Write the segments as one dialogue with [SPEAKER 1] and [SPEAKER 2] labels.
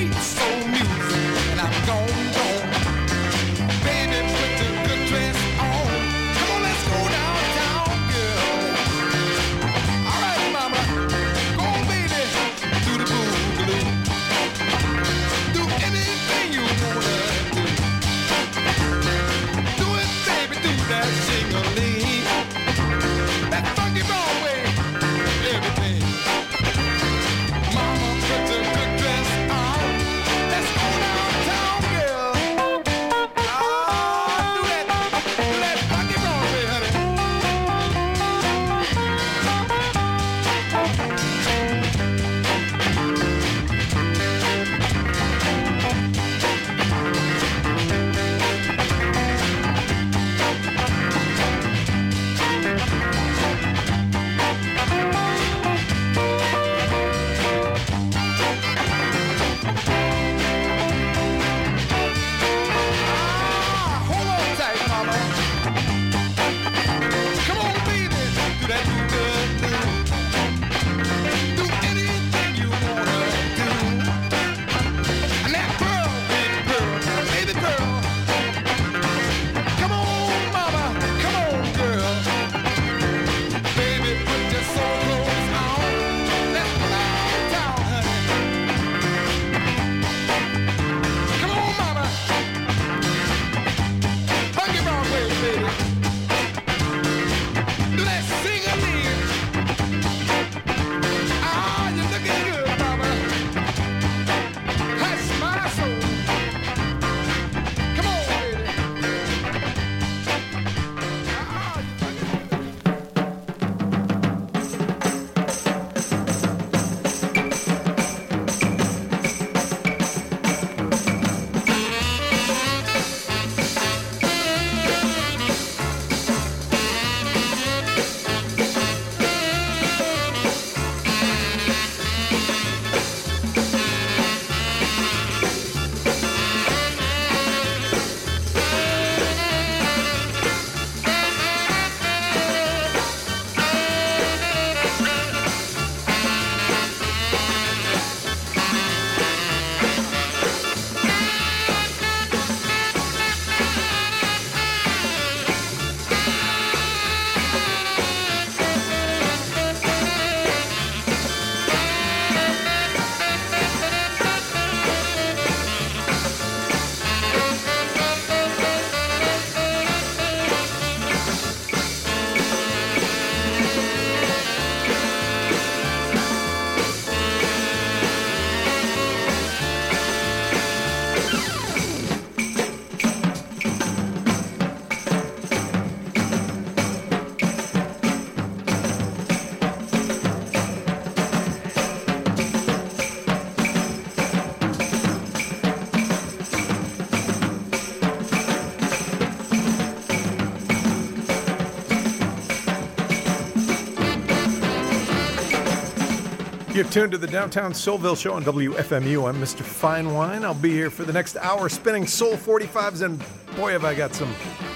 [SPEAKER 1] You're tuned to the Downtown Soulville Show on WFMU. I'm Mr. Fine Wine. I'll be here for the next hour spinning Soul 45s, and boy, have I got some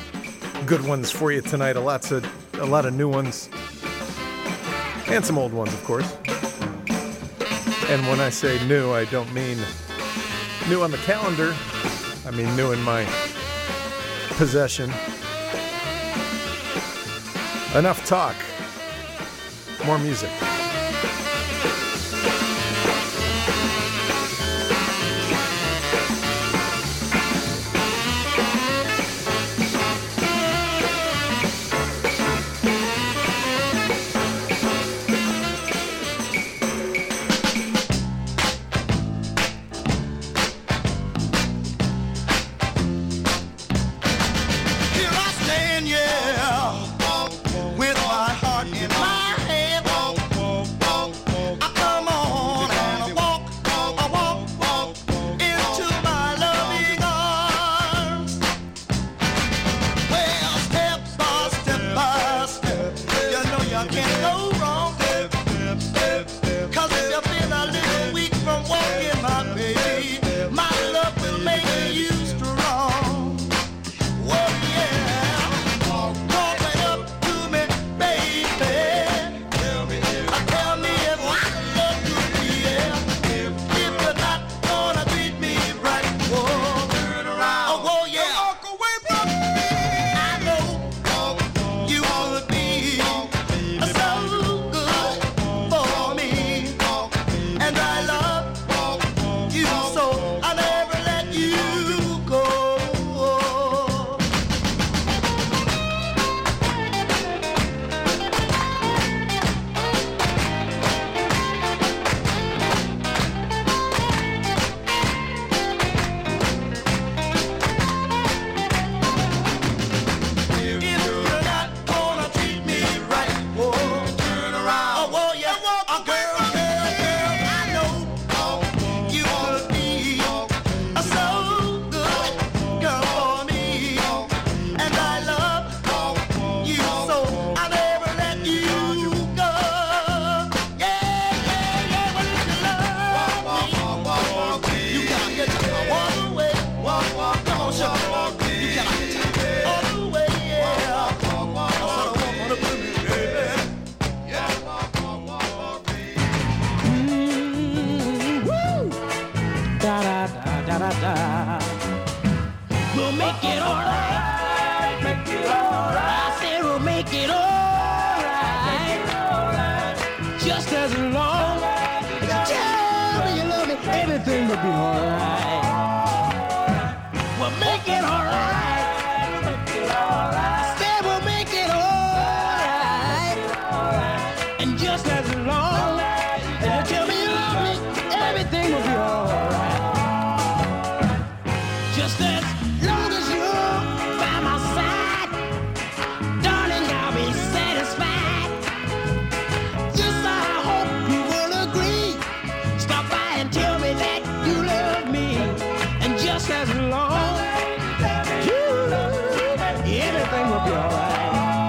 [SPEAKER 1] good ones for you tonight. A lot of new ones, and some old ones, of course. And when I say new, I don't mean new on the calendar. I mean new in my possession. Enough talk. More music.
[SPEAKER 2] With my heart in my hand, da-da-da. We'll make it all right. Make it all right. I said we'll make it all right. Just as long as you tell me you love me, everything will be all right. We'll make it all right. I said we'll make it all right. And just as long as you tell me you love me, everything will be all right. Just as long as you're by my side, darling, I'll be satisfied. Yes, I hope you will agree. Stop by and tell me that you love me. And just as long as you love me, everything will be all right.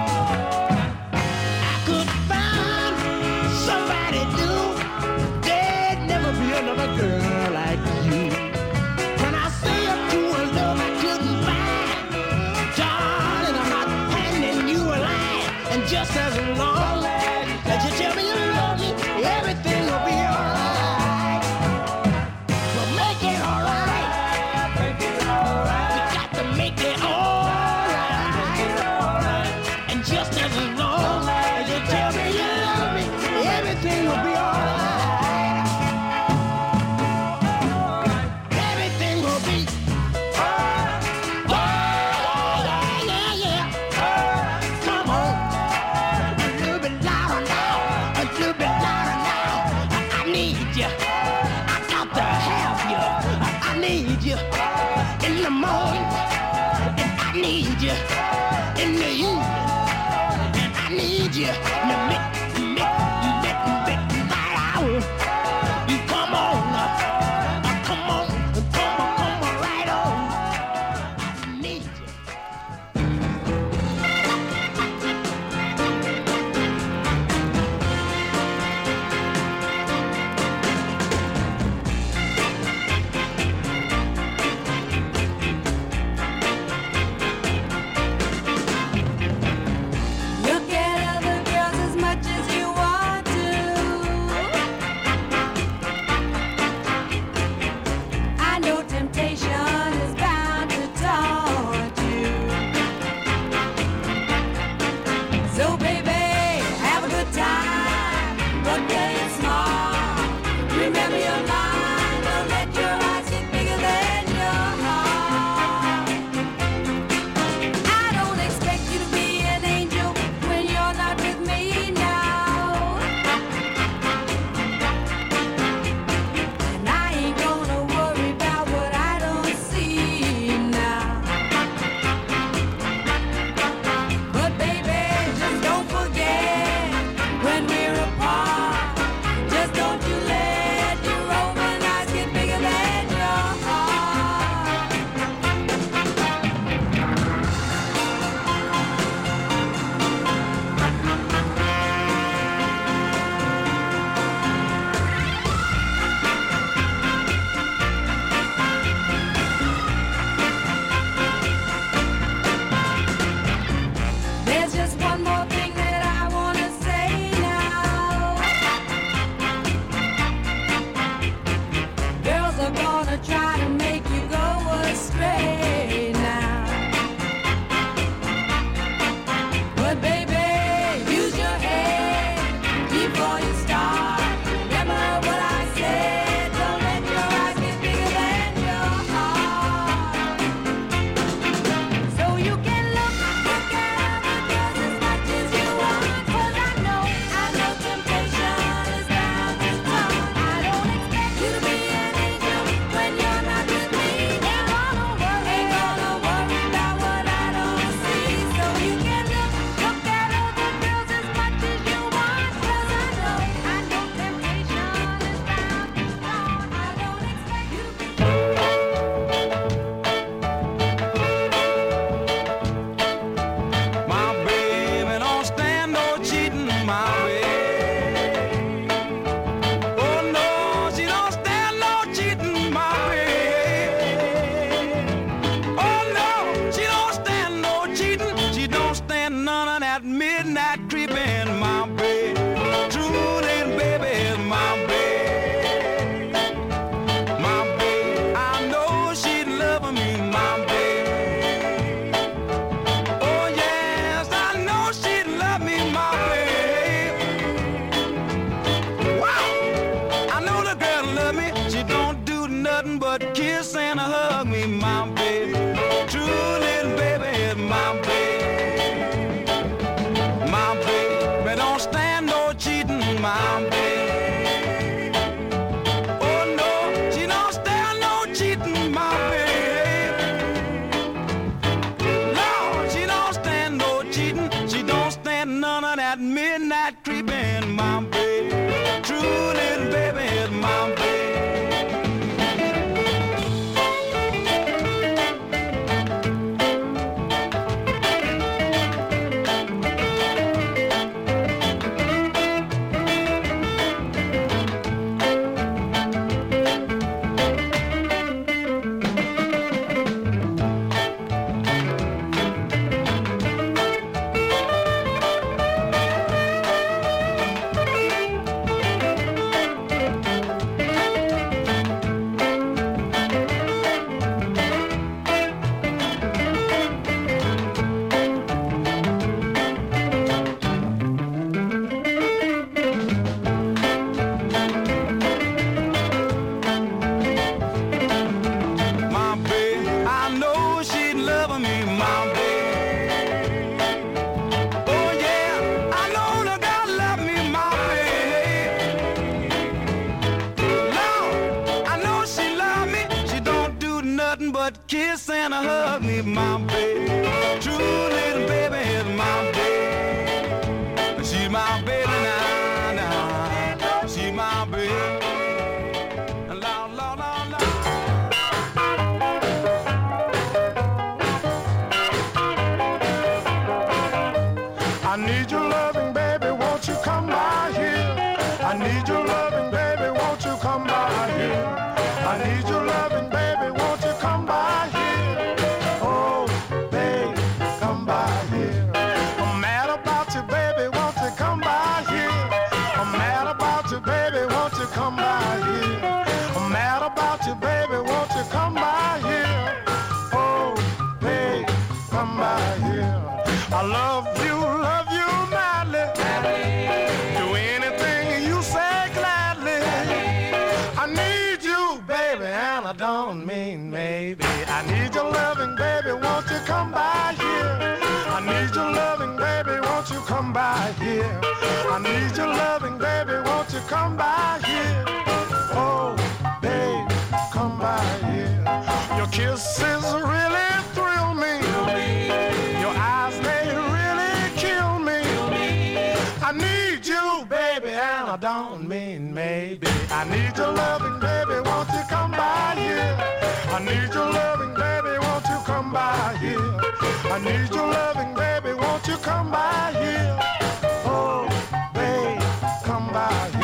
[SPEAKER 2] I could find somebody new. There'd never be another girl like you. When I say a true love I couldn't find, darling, I'm not handing you a line. And just as long as you tell me you love me, everything will be alright. We'll make it alright. We got to make it alright. And just as long as you tell me you love me, everything will be alright. Everything will be alright. Yeah, yeah, yeah. Come on. A little bit louder now. A little bit louder now. I need you. I got to have you. I need you in the morning. And I need you in the evening. And I need you in the midnight hour. You come on, come on, come on, right on. I need you.
[SPEAKER 3] Look at other girls as much as you want to. I know temptation is bound to taunt you. So baby, have a good time, but play it smart. Remember your line, don't let your eyes get bigger than your heart. I don't expect you to be an angel when you're not with me now. And I ain't gonna worry about what I don't see now. But baby, just don't forget when we're apart. Just don't you let your open eyes get bigger than your heart. There's just one more thing that I wanna say now. Girls are gonna try to make you go astray now. But baby, use your head before you start. Remember what I said, don't let your eyes get bigger than your heart. So you can look at other girls as much as you want. 'Cause I know temptation is bound to come. I don't expect you to be an angel when you're
[SPEAKER 4] nothing but kiss and a hug me, my baby. True little baby is my baby. My baby don't stand no cheating, my baby. Oh no, she don't stand no cheating, my baby. Lord, she don't stand no cheating. She don't stand none of that midnight creeping, my baby. True little baby is my baby. Kiss and a hug me, my baby. True little baby is my baby. She's my baby now, now. She's my baby. La, la, la, la.
[SPEAKER 5] I need your loving, baby, won't you come by here? I need your loving, baby, won't you come by here? I need your loving, baby, won't you come by here? Oh, baby, come by here. I'm mad about you, baby, won't you come by here? I'm mad about you, baby, won't you come by here? I'm mad about you, baby, won't you come by here? Oh, baby, come by here. I love you madly. Do anything you say gladly. I need you, baby, and I don't mean maybe. I need your loving, baby, won't you come by here? I need your loving, baby, won't you come by here? I need your loving, baby, won't you come by here? Oh, baby, come by here. Your kisses really thrill me. Your eyes, they really kill me. I need you, baby, and I don't mean maybe. I need your loving, baby, won't you come by here? I need your loving, baby, won't you come by here? I need your loving, baby, won't you come by here? Oh, baby, come by here.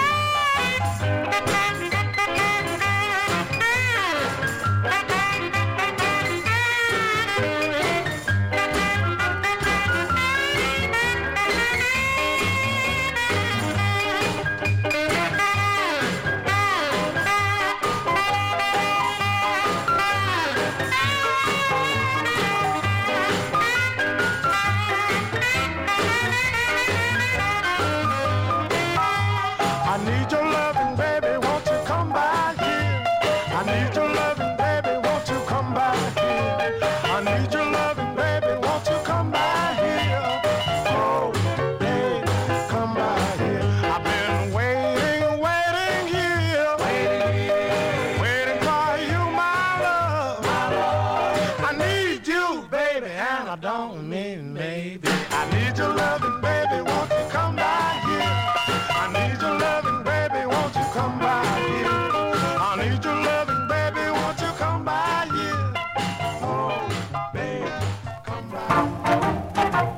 [SPEAKER 5] I need your loving, baby, won't you come by here? I need your loving, baby, won't you come by here? I need your loving, baby, won't you come by here? Oh, baby, come by here. I've been waiting here, waiting for you, my love. I need you, baby, and I don't mean maybe. I need your loving, baby, won't you come by here? I need your loving, baby, won't you come by here? I need your loving, baby, won't you come by here? Oh, baby, come by.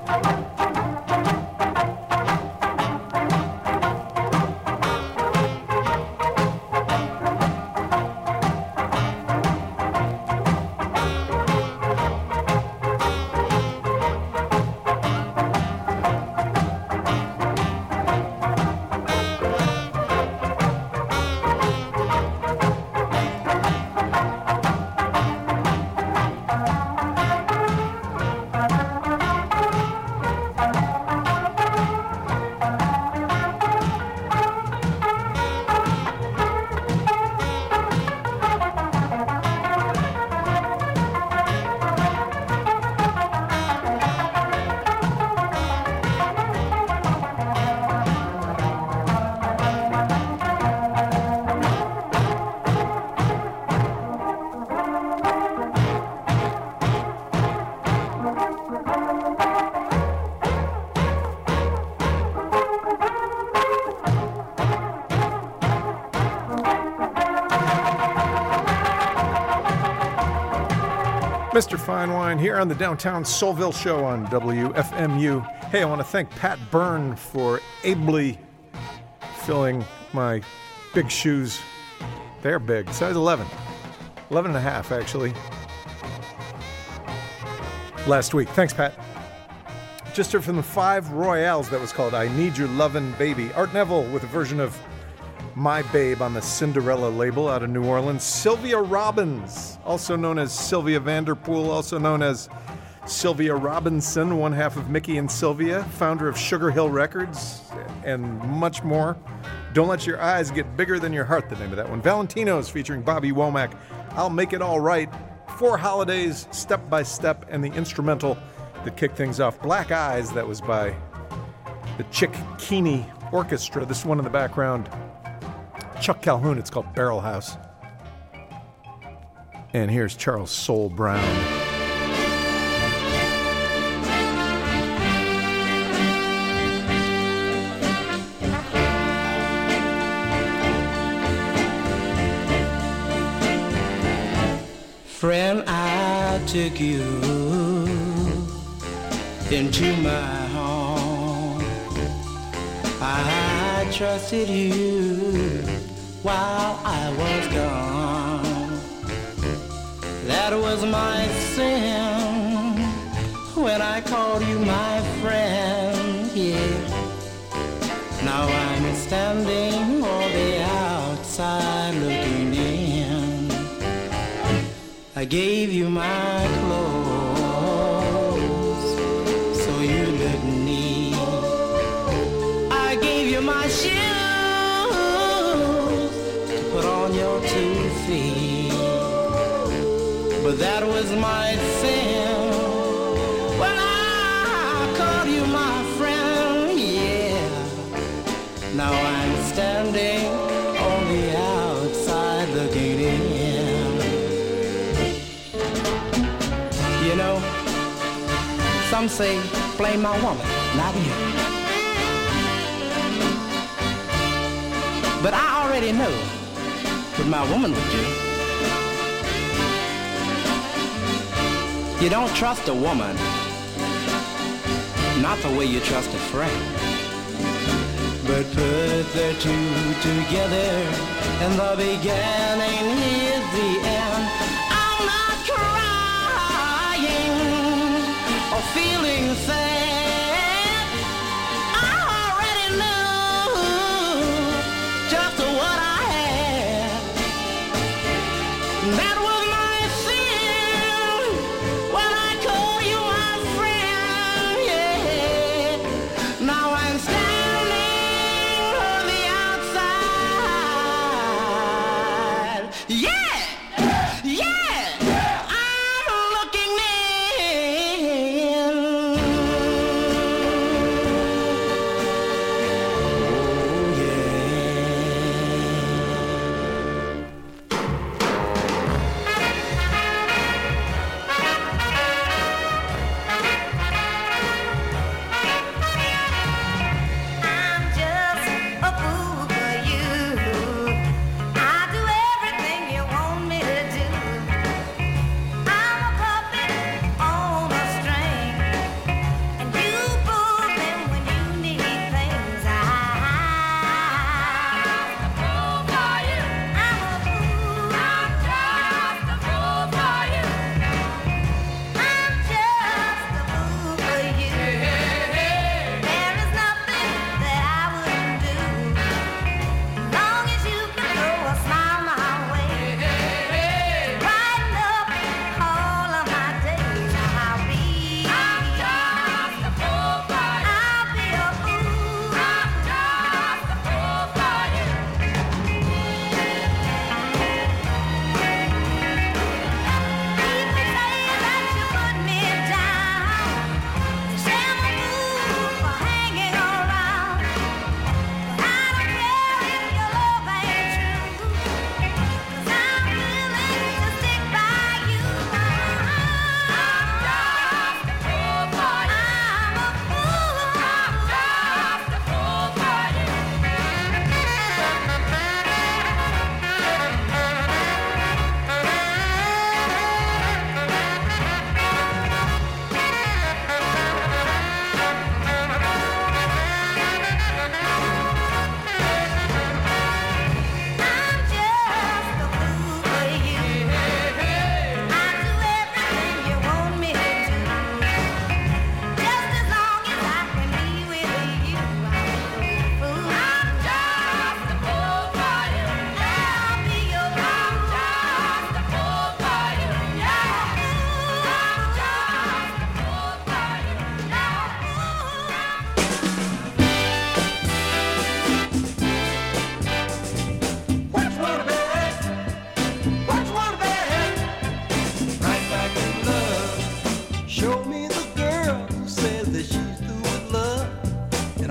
[SPEAKER 1] Mr. Fine Wine here on the Downtown Soulville Show on WFMU. Hey, I want to thank Pat Byrne for ably filling my big shoes. They're big, size 11. 11 and a half, actually. Last week. Thanks, Pat. Just heard from the Five Royales. That was called I Need Your Lovin' Baby. Art Neville with a version of My Babe on the Cinderella label out of New Orleans. Sylvia Robbins, also known as Sylvia Vanderpool, also known as Sylvia Robinson, one half of Mickey and Sylvia, founder of Sugar Hill Records, and much more. Don't Let Your Eyes Get Bigger Than Your Heart, the name of that one. Valentino's featuring Bobby Womack. I'll Make It All Right. Four Holidays, Step by Step, and the instrumental that kicked things off. Black Eyes, that was by the Chick Keeney Orchestra. This one in the background, Chuck Calhoun, it's called Barrel House. And here's Charles Soul Brown.
[SPEAKER 2] Friend, I took you into my home. I trusted you while I was gone. That was my sin when I called you my friend, yeah. Now I'm standing on the outside looking in. I gave you my clothes so you look neat. I gave you my shoes to put on your 2 feet. But that was my sin when I called you my friend, yeah. Now I'm standing on the outside looking in. You know, some say blame my woman, not you. But I already know what my woman would do. You don't trust a woman, not the way you trust a friend. But put the two together, and the beginning is the end. I'm not crying or feeling sad. I already know just what I had. That was my sin when I called you my friend, yeah. Now I'm standing on the outside, yeah, yeah. I'm looking in. Oh, yeah.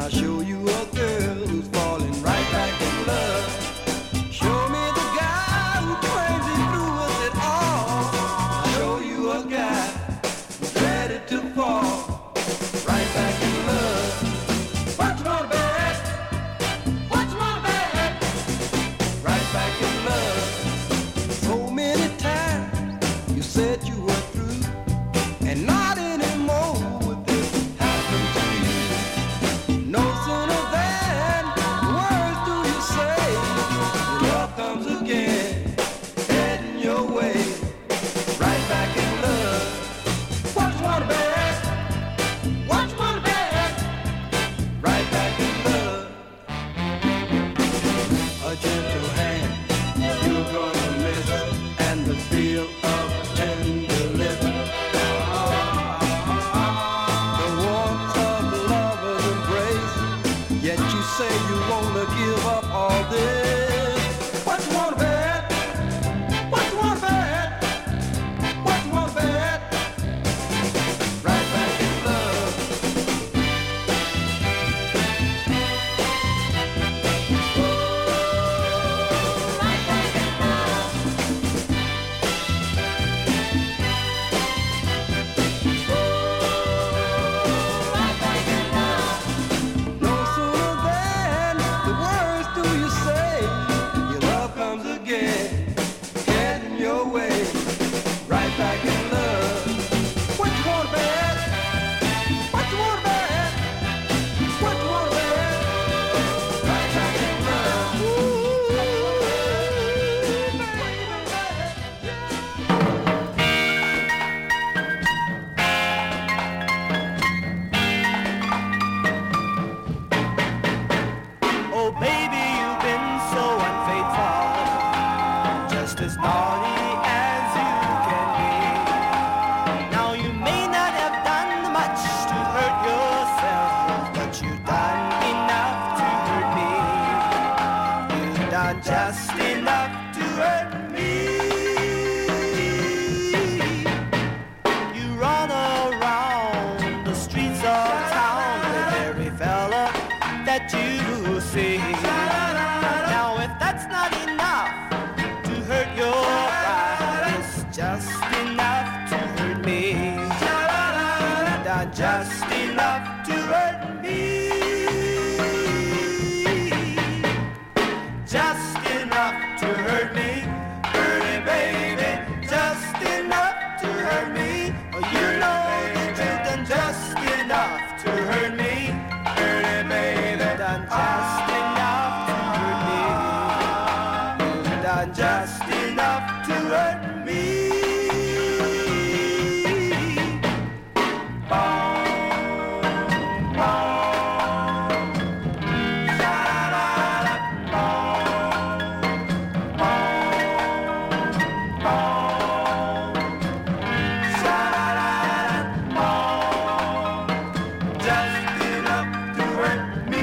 [SPEAKER 4] I'll show you a girl who's falling right back in love. Show me the guy who crazy through with it all. I'll show you a guy who's ready to fall right back in love. What you wanna bet? What you wanna bet? Right back in love. So many times you said you were through, and not anymore would this happen to you. No sooner than words do you say, love comes again, heading your way, right back in love. What you wanna bet? What you wanna bet? Right back in love. A gentle hand, you're gonna miss, and the feel of tender lips. The warmth of lover's embrace, yet you say you wanna give up all this. What you wanna bet? What you wanna bet? What you wanna bet? Right back in love. Right back in love. Right back in love. No sooner than the words do you say, your love comes again, heading your way, right back in love. What you wanna bet? What you wanna bet? What you wanna bet? Right back in love. Ooh,
[SPEAKER 2] Oh baby, you've been so unfaithful, just as naughty as you can be. Now you may not have done much to hurt yourself, but you've done enough to hurt me. You've done just enough to hurt me. You run around the streets of town with every fella that you see. Now if that's not enough to hurt your pride, it's just enough to hurt me. Done just enough to hurt me. Just enough to hurt me. Hurt it, baby. Just enough to hurt me. Oh, you know that you've done just enough to hurt me. Hurt it, baby. Done just enough to hurt me. You've done just enough to hurt me. Just enough to hurt me.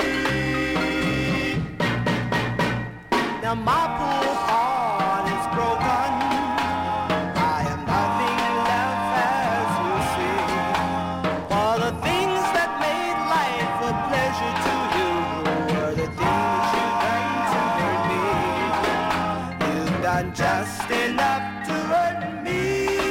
[SPEAKER 2] Now my poor heart is broken. I am nothing left, as you see. For the things that made life a pleasure to you were the things you done to hurt me. You've done just enough to hurt me.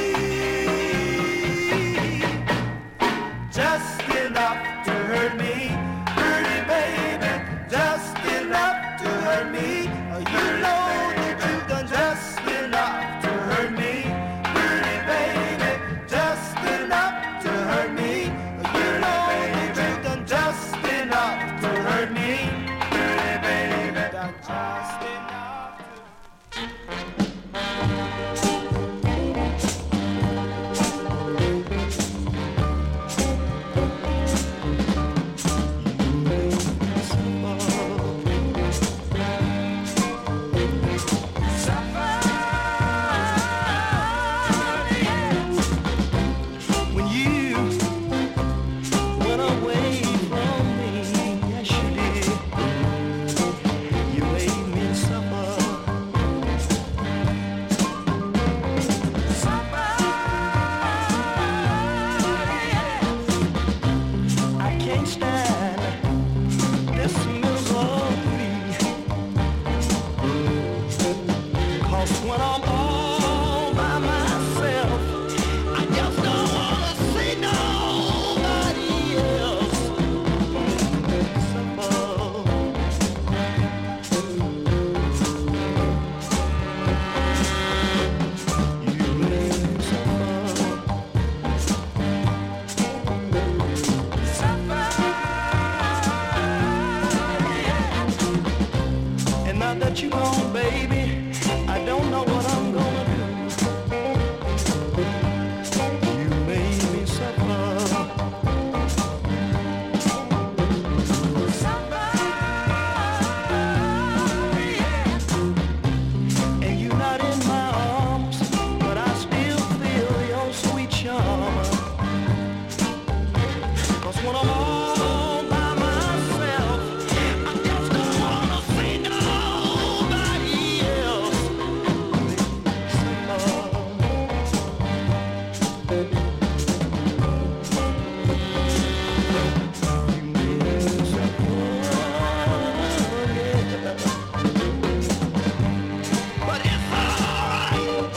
[SPEAKER 2] Just enough to hurt me. Hurt it, baby. Just enough to hurt me. Oh, you know that you've done just enough to hurt me. Hurt it, baby. Just enough to hurt me. Oh, you know that you've done just enough to hurt me. Hurt it, baby. Done just enough to
[SPEAKER 4] let you go, baby. I don't know what I'm gonna do. You made me suffer. And you're not in my arms, but I still feel your sweet charm. 'Cause when I'm all by myself, I just wanna sing all by yourself. But it's alright.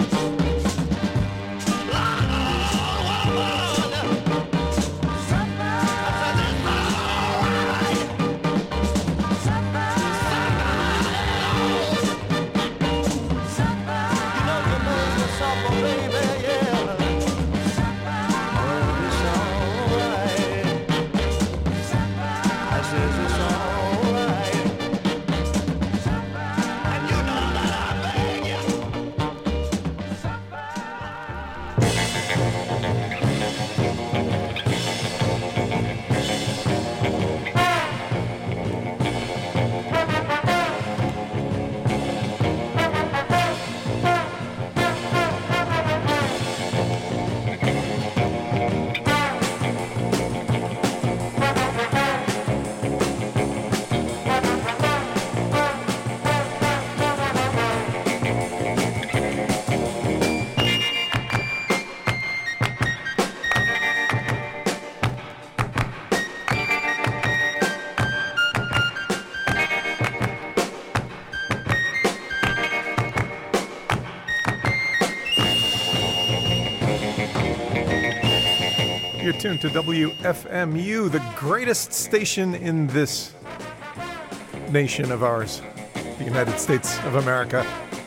[SPEAKER 1] You're tuned to WFMU, the greatest station in this nation of ours, the United States of America.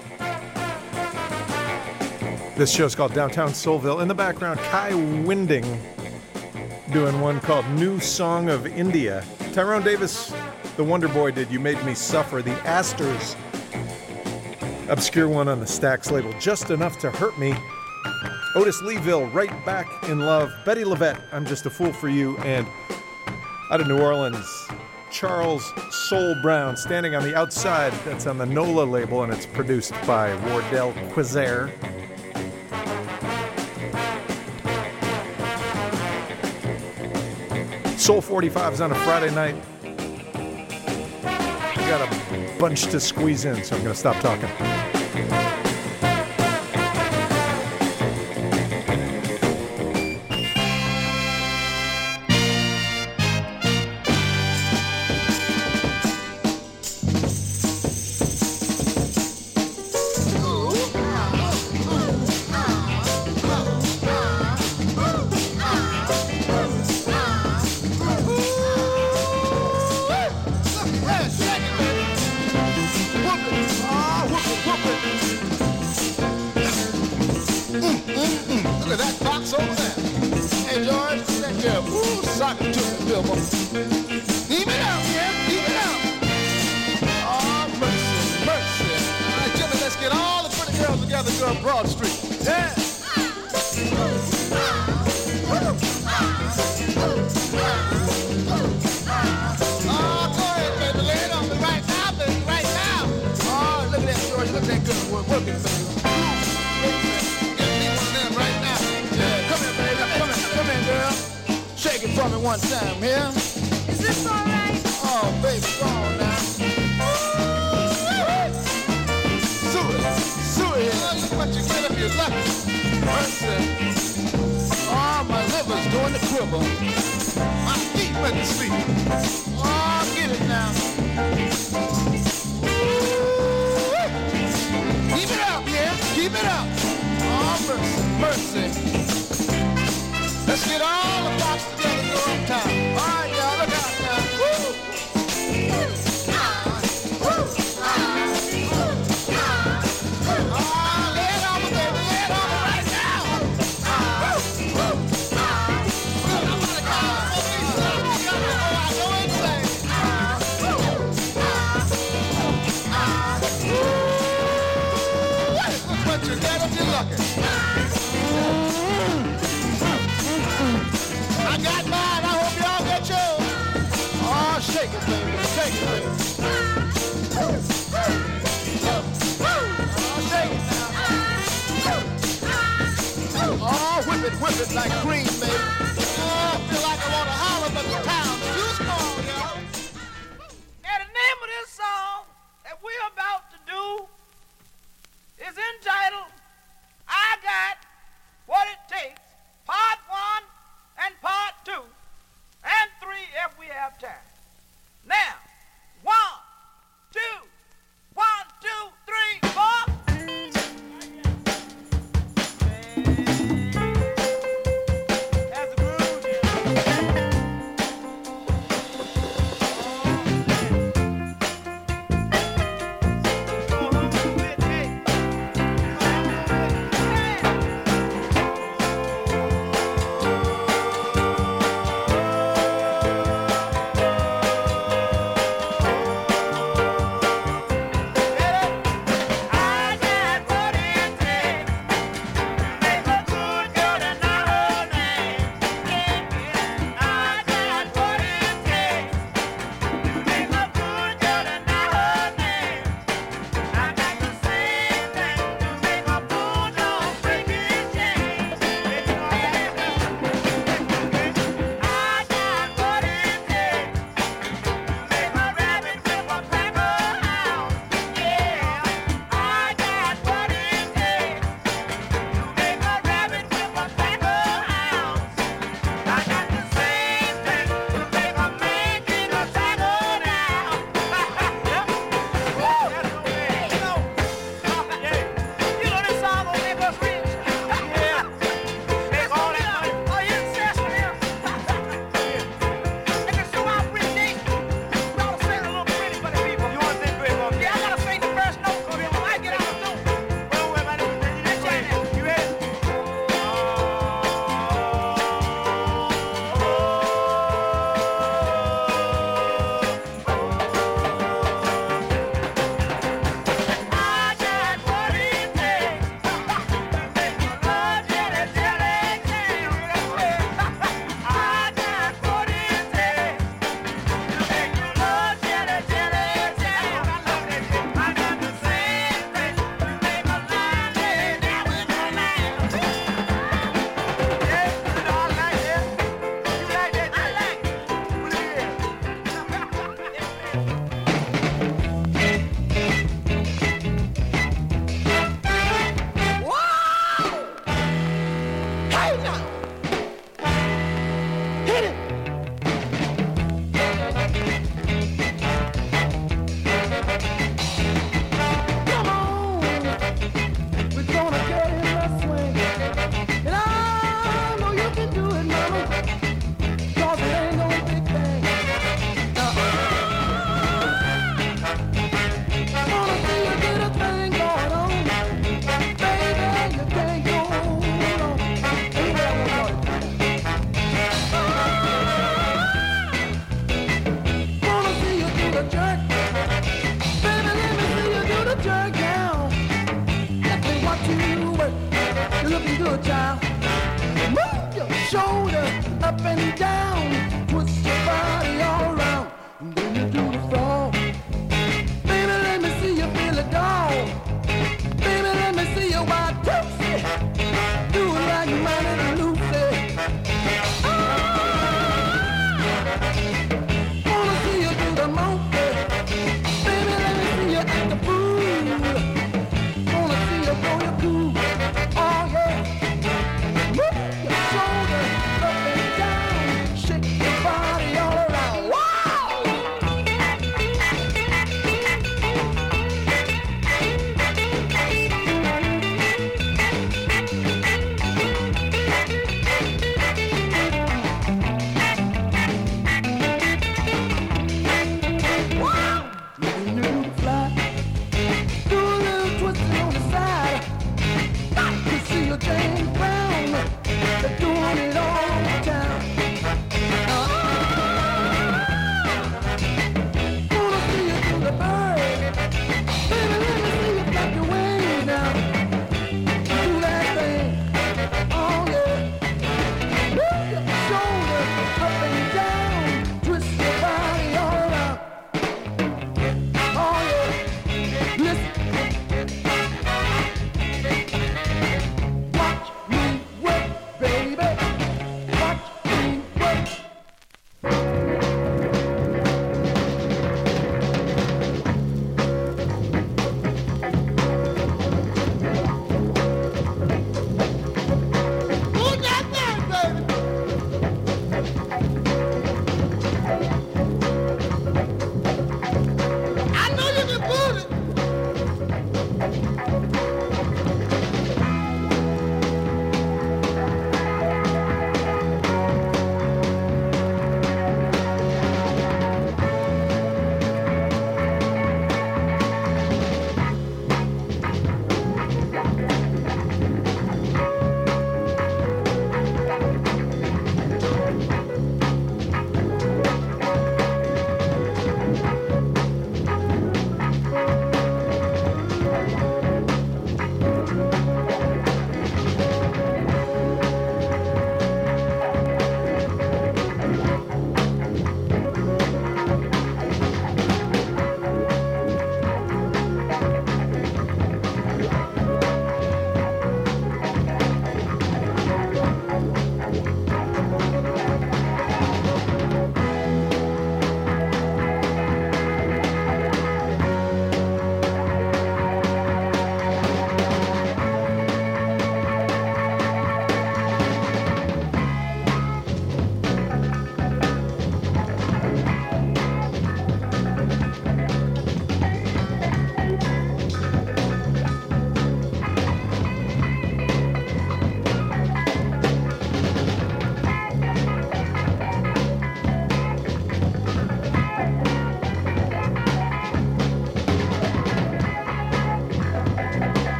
[SPEAKER 1] This show's called Downtown Soulville. In the background, Kai Winding doing one called New Song of India. Tyrone Davis, the Wonder Boy, did You Made Me Suffer. The Astors, obscure one on the Stax label, Just Enough to Hurt Me. Otis Leeville, Right Back in Love. Betty Levette, I'm Just a Fool for You. And out of New Orleans, Charles Soul Brown, Standing on the Outside. That's on the NOLA label, and it's produced by Wardell Quizair. Soul 45's on a Friday night. We got a bunch to squeeze in, so I'm going to stop talking.
[SPEAKER 6] One time here. Is this all right? Oh, baby, go on now. Suey, what you get if you're lucky. Mercy. Oh, my liver's doing the quiver. My feet went to sleep. Oh, get it now. Keep it up, yeah. Keep it up. Oh, mercy. Let's get all the box together and go uptown. All right, y'all, look out now. Woo! Lay it on me, baby. Lay it on me right now. Go insane. lucky. I got mine. I hope y'all get yours. Oh, shake it, baby. Shake it, baby. Oh, shake it now. Oh, whip it like cream, baby. Oh, I feel like I want to holler, but the town is too small, y'all.
[SPEAKER 7] And the name of this song that we're about to do is entitled, I Got What It Takes, Part 1 and Part 2, and 3 if we have time. Now, 1, 2, 1, 2, 3, 4. That's the groove.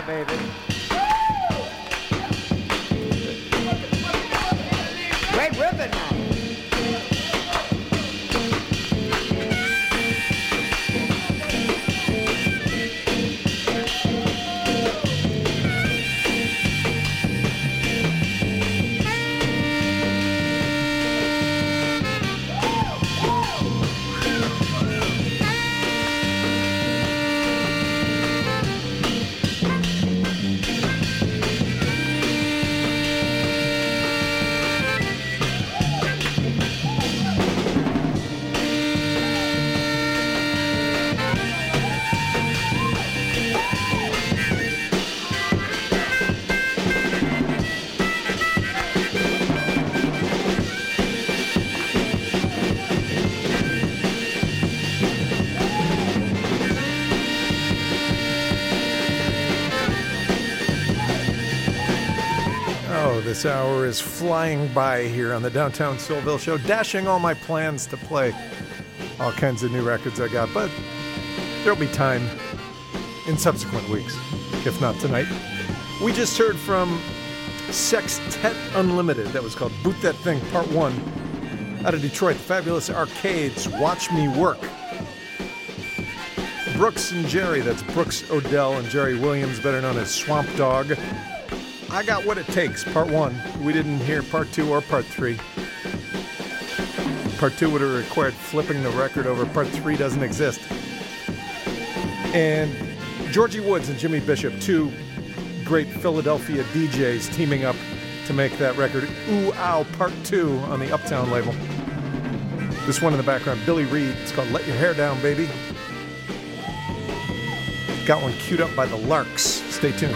[SPEAKER 8] baby. Great ribbon now.
[SPEAKER 1] This hour is flying by here on the Downtown Soulville Show, dashing all my plans to play all kinds of new records I got, but there'll be time in subsequent weeks, if not tonight. We just heard from Sextet Unlimited. That was called Boot That Thing, Part 1, out of Detroit. The Fabulous Arcades, Watch Me Work. Brooks and Jerry, that's Brooks Odell and Jerry Williams, better known as Swamp Dog. I Got What It Takes, Part 1. We didn't hear Part 2 or Part 3. Part 2 would have required flipping the record over. Part 3 doesn't exist. And Georgie Woods and Jimmy Bishop, two great Philadelphia DJs teaming up to make that record. Ooh Ow Part 2 on the Uptown label. This one in the background, Billy Reed. It's called Let Your Hair Down, Baby. Got one queued up by the Larks. Stay tuned.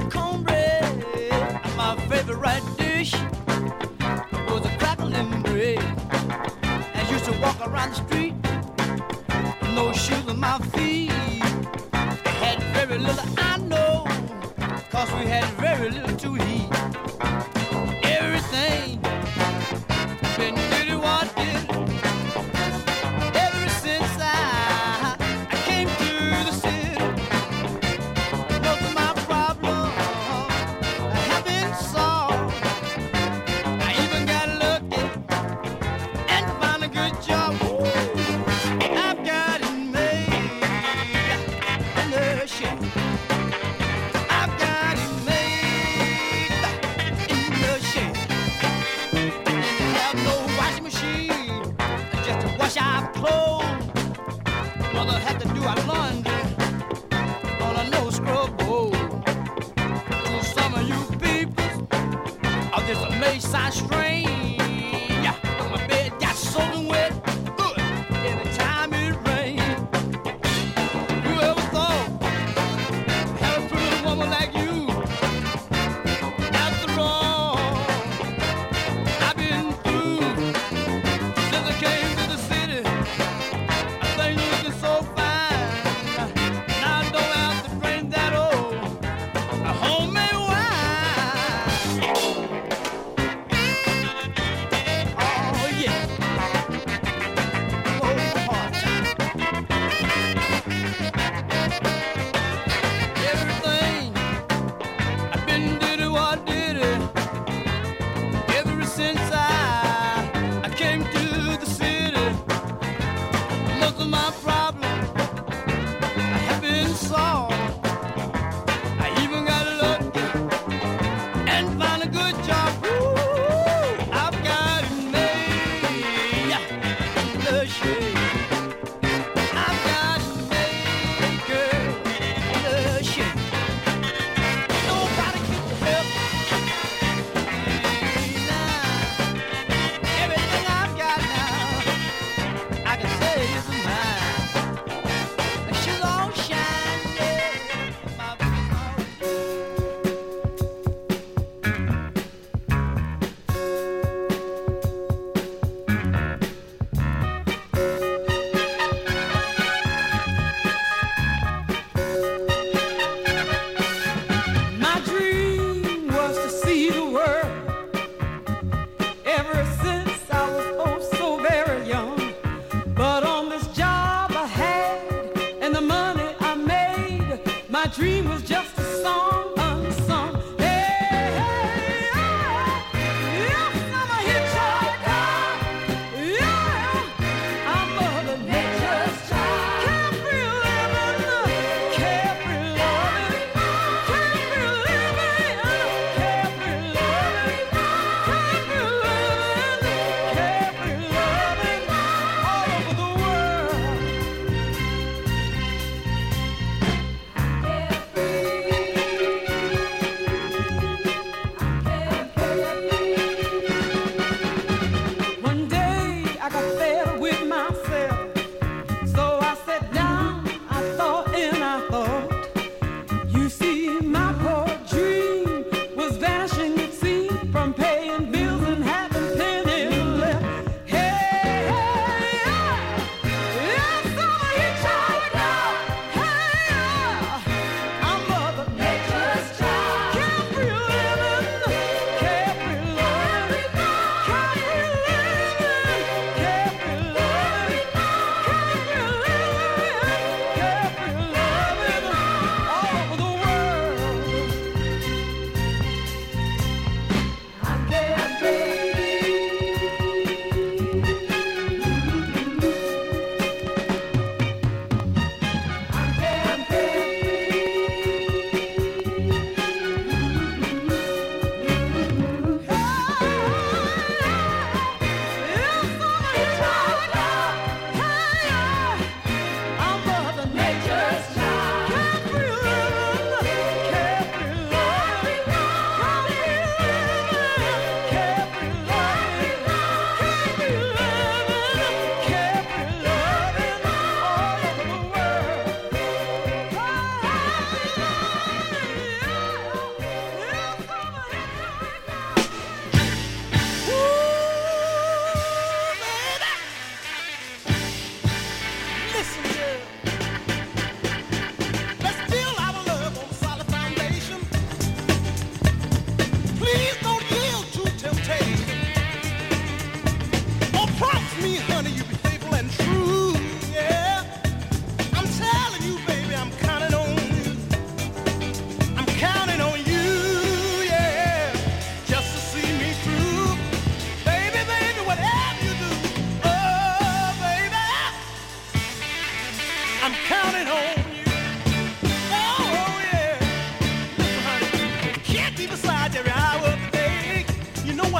[SPEAKER 2] fried cornbread. My favorite dish was a crackling bread. I used to walk around the street, no shoes on my feet. Had very little I know, cause we had very little to eat. Everything been really what did. Ever since I came to the city, most of my problems have been solved. I even got lucky and found a good job. I've got it made in the shade. I've got it made in the shade. Have no washing machine just to wash our clothes. Mother had to do our laundry on a no scrub bowl. To some of you people of this Mayside strain, yeah, my bed got soaking wet good every time it rained. Whoever thought had a pretty little woman like you? After all, I've been through since I came to the city. I think looking so fine. Now I don't have to drink that old homemade wine.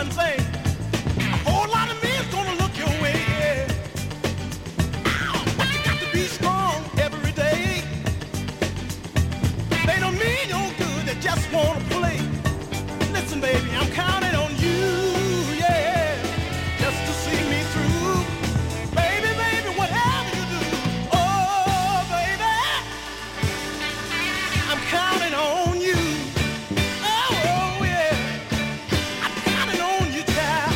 [SPEAKER 4] one thing. A whole lot of men's gonna look your way, yeah. But you got to be strong every day. They don't mean no good, they just wanna play. Listen, baby, I'm counting on you, yeah, just to see me through. Baby, baby, whatever you do, oh, baby, I'm counting on you. Oh, yeah, I'm counting on you, child.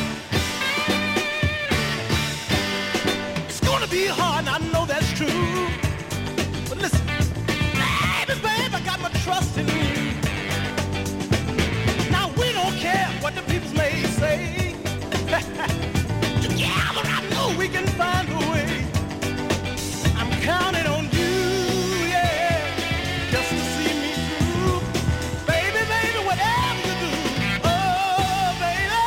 [SPEAKER 4] It's gonna be hard, and I know that's true. But listen, baby, I got my trust in you. Now we don't care what the people may say. Together I know we can find a way. I'm counting on you, yeah, just to see me through. Baby, baby, whatever you do, oh, baby,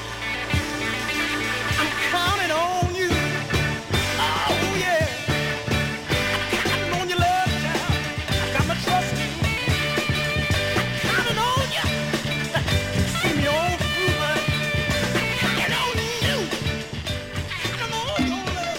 [SPEAKER 4] I'm counting on you. Oh, yeah, I'm counting on your love, child. I got my trust in you. I'm counting on you. See me on through, honey. I'm counting on you. I'm counting on your love.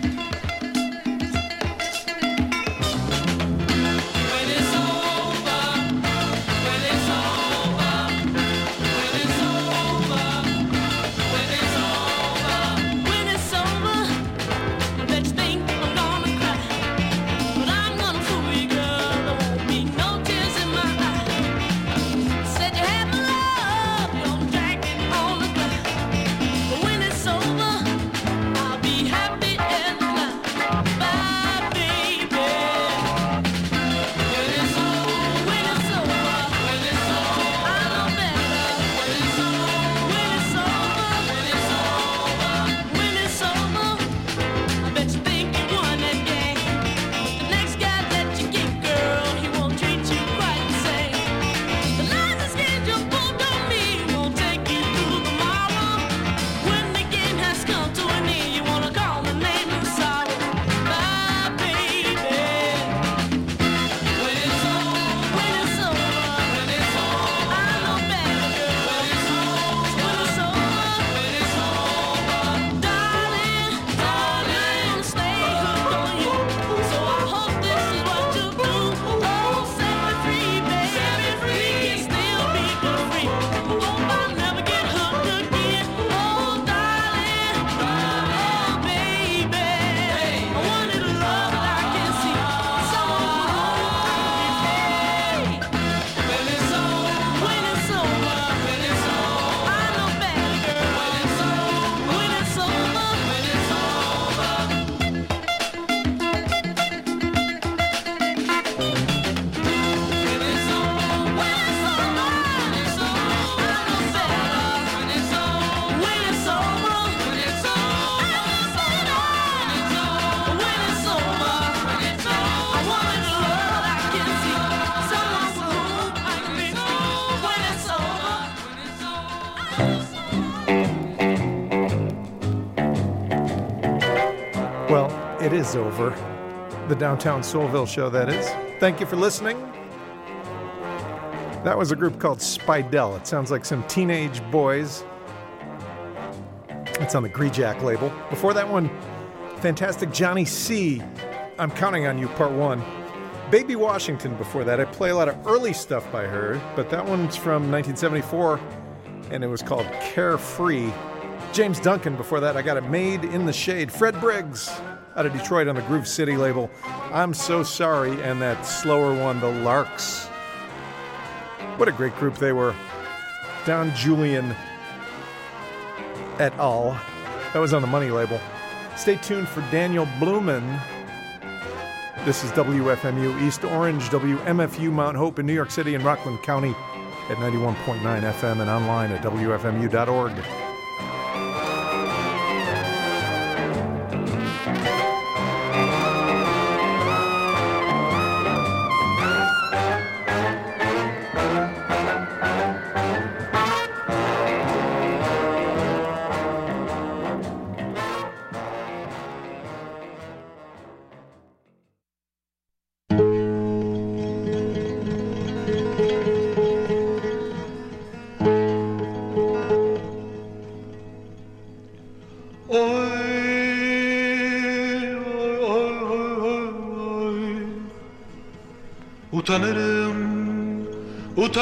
[SPEAKER 2] When it's over, when it's over, when it's over, when it's over, when it's over, let's think I'm gonna cry, but I'm gonna fool you, girl. There won't be no tears in my eyes. Said you had my love, your jacket on the ground, but when it's over, I'll be happy as a clown. Bye, baby. When it's over, when it's over, when it's over, I know better. When it's over, when it's over, when it's over, when it's over, I bet you think you won that game. The next guy that you get, girl, he won't treat you quite the same. The license game you pulled on me won't take you through tomorrow. When the game has come to an end, you wanna call my name and sorrow. Bye, baby. When it's over, when it's over, when it's over, I know better, girl. When it's over, when it's over, when it's over, darling, darling, stay hooked on you. So I hope this is what you do. Oh, set me free, baby. Set me free. We can still be good free. Hope I'll never get hooked again. Oh, darling, oh, baby. I wanted a love that I can see. Someone who hold me. When it's over, when it's over, when it's over, I know better, girl. When it's over, when it's over, when it's over. When it's over, when it's over, when it's over, I know better. When it's over, when it's over, when it's over, I know better. When it's over, when it's over, I wanted a love I can see. Someone who I can be. When it's over, when it's over.
[SPEAKER 1] Well, it is over. The Downtown Soulville Show, that is. Thank you for listening. That was a group called Spidell. It sounds like some teenage boys. It's on the Greejack label. Before that one, fantastic Johnny C. I'm Counting on You, Part 1. Baby Washington before that. I play a lot of early stuff by her, but that one's from 1974, and it was called Carefree. James Duncan before that. I got it Made in the Shade. Fred Briggs out of Detroit on the Groove City label. I'm So Sorry, and that slower one, The Larks. What a great group they were. Don Julian et al. That was on the Money label. Stay tuned for Daniel Blumen. This is WFMU East Orange, WMFU Mount Hope in New York City and Rockland County at 91.9 FM and online at WFMU.org.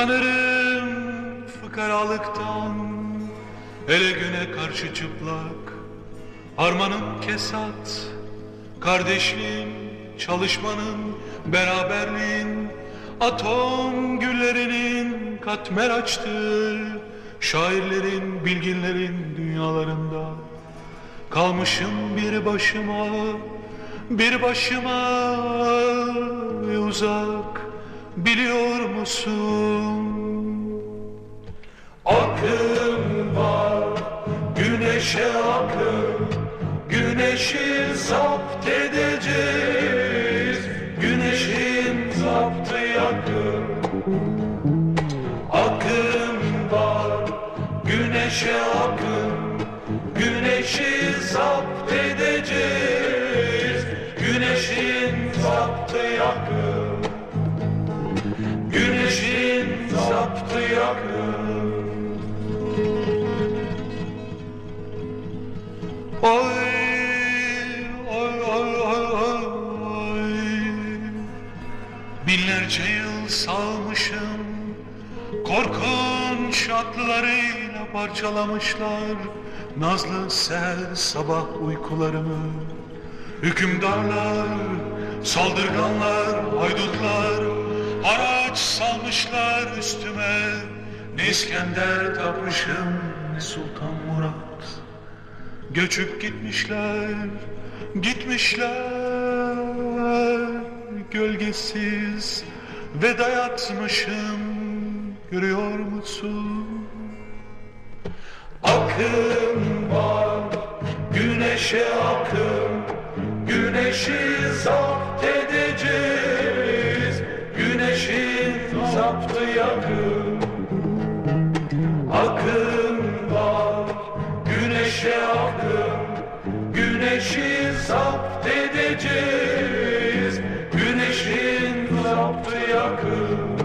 [SPEAKER 9] Utanırım fıkaralıktan, hele güne karşı çıplak. Harmanın kesat, kardeşliğin, çalışmanın, beraberliğin, atom güllerinin katmer açtığı şairlerin, bilginlerin dünyalarında kalmışım bir başıma ve uzak, biliyor musun? Akım var, güneşe akım, güneşi zapt edeceğiz, güneşin zaptı yakın. Akım var, güneşe akım, güneşi zapt edeceğiz, güneşin zaptı yakın, güneşin zaptı yakın. Oy, oy, oy, oy, oy. Binlerce yıl salmışım, korkunç atlarıyla parçalamışlar nazlı seher sabah uykularımı. Hükümdarlar, saldırganlar, haydutlar haraç salmışlar üstüme. Ne İskender tapmışım, ne Sultan Murat. Göçüp gitmişler, gölgesiz veda yatmışım, görüyor musun? Akım var, güneşe akım, güneşi zapt edeceğiz, güneşin zaptı yakın. Akım var, güneşe akım, güneşi zapt edeceğiz, güneşin zaptı yakın,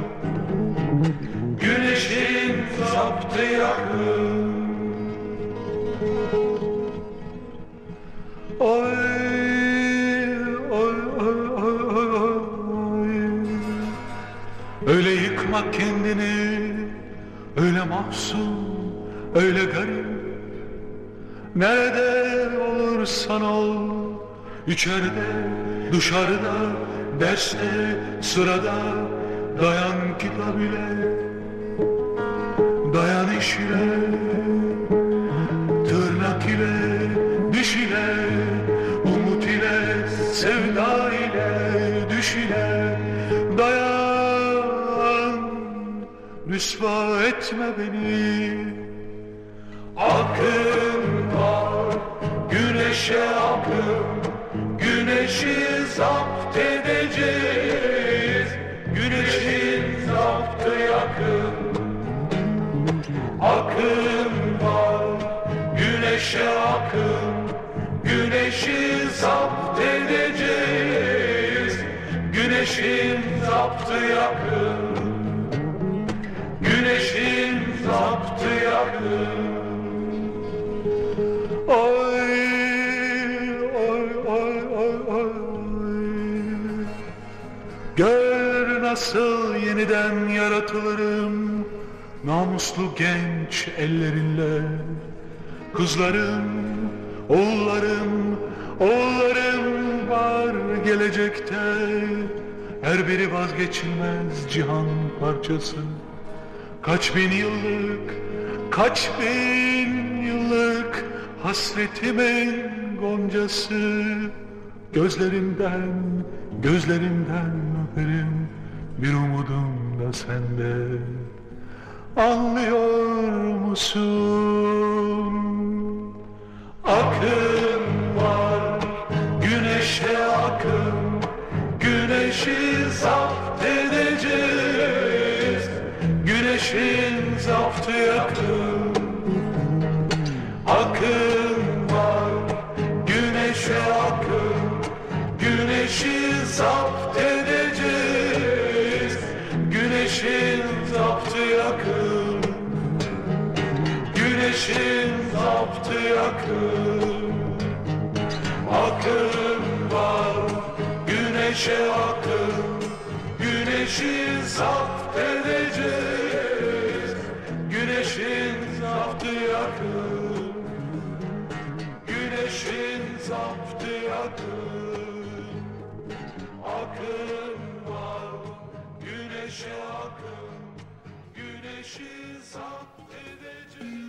[SPEAKER 9] güneşin zaptı yakın. Oy, oy, oy, oy, oy, oy. Öyle yıkma kendini, öyle mahzun, öyle garip. Nerede olursan ol, içeride, dışarıda, derste, sırada, dayan kitap ile, dayan iş ile, tırnak ile, diş ile, umut ile, sevda ile, düş ile, dayan, rüsva etme beni. Akım var, güneşe akım, güneşi zapt edeceğiz, güneşin zaptı yakın. Akım var, güneşe akım, güneşi zapt edeceğiz, güneşin zaptı yakın, güneşin zaptı yakın. Oy, oy, oy, oy, oy. Gör nasıl yeniden yaratılırım, namuslu genç ellerinle. Kızlarım, oğullarım var gelecekte. Her biri vazgeçilmez cihan parçası. Kaç bin yıllık hasretimin goncası. Gözlerinden öperim, bir umudum da sende. Anlıyor musun? Akım var, güneşe akım, güneşi zapt edeceğiz, güneşin zaftı yakın. Akım var, güneşe akım, güneşi zapt edeceğiz, güneşin zaptı yakın, güneşin zaptı yakın. Akım var, güneşe akım, güneşi zapt edeceğiz, akın, akın var. Güneşe akın, güneşi zapt edecek.